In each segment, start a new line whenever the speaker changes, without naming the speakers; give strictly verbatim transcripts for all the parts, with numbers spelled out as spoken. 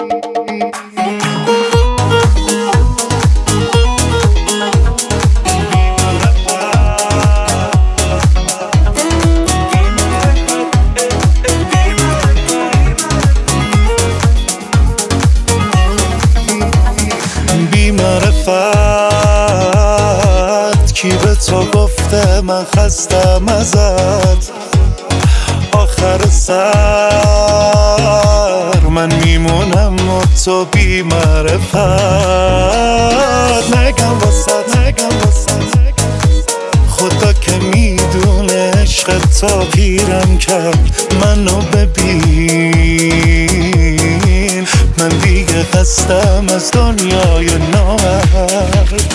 معرفت کی به تو گفته من خستم ازت؟ آخر سر من میمونم و تو بی معرفت. نگم واسه نگم واسه خدا که میدونه عشق تا پیرم کرد. منو ببین من دیگه خستم از دنیای نامرد.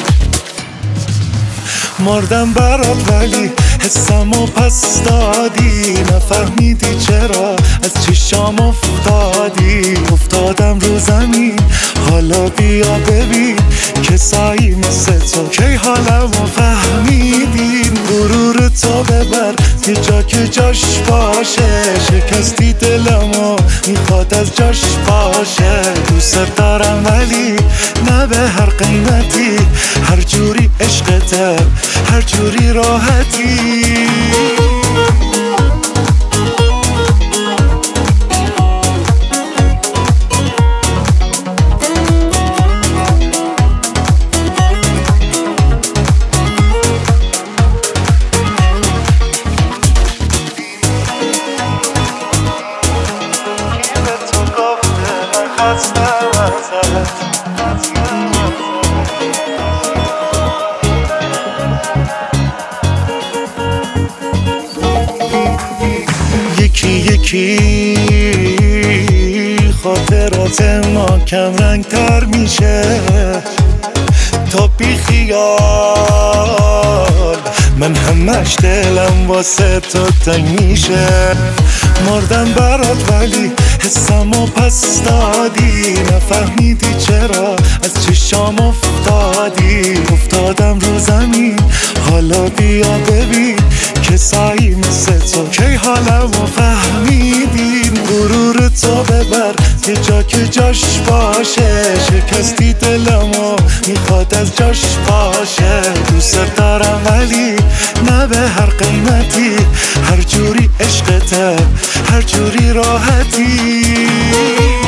مردم برات ولی حسمو پس دادی. نفهمیدی چرا از چشام افتادی. افتادم رو زمین حالا بیا ببین کسایی مثل تو کی حالمو فهمیدین. غرور تو ببر یه جا که جاش باشه. شکستی دلمو میخواد از جاش باشه. دوست دارم ولی نه به هر قیمتی. هر جوری عشقته هر جوری راحتی. یکی یکی خاطرات ما کم رنگ تر میشه. تا بی خیال من همش دلم واسه تو تنگ میشه. مردم برات ولی حسمو پس دادی. نفهمیدی چرا از چشام افتادی. افتادم رو زمین حالا بیا ببین کسایی مثل تو کی حالمو فهمیدین. غرور تو ببر یه جا که جاش باشه. شکستی دلمو میخواد از جاش باشه. دوست دارم ولی نه به هر قیمتی. هر جوری عشقته هر جوری راحتی.